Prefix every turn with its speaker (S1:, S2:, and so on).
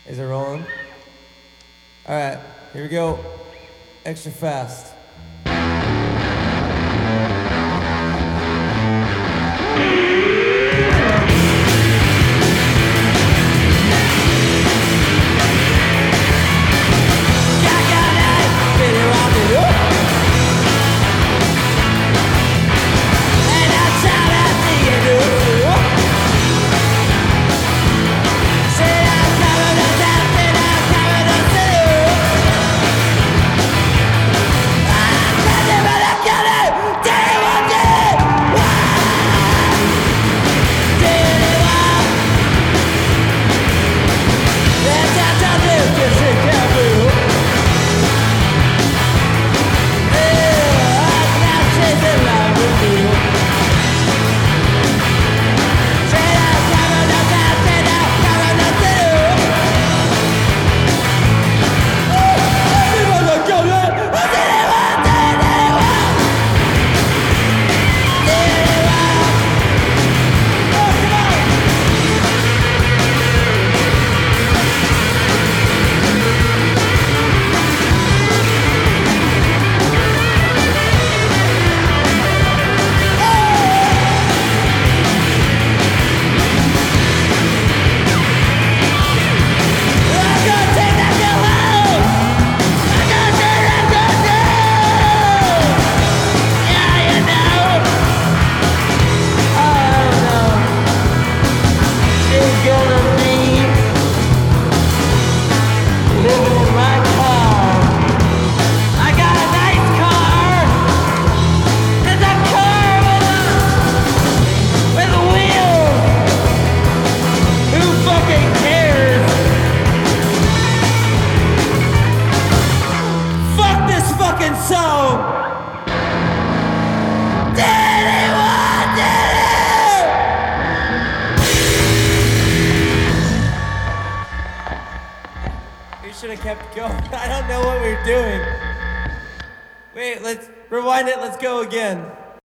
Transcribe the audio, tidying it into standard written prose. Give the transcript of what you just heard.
S1: Is it rolling? Alright, here we go. Extra fast. We should have kept going. I don't know what we were doing. Wait, let's rewind it. Let's go again.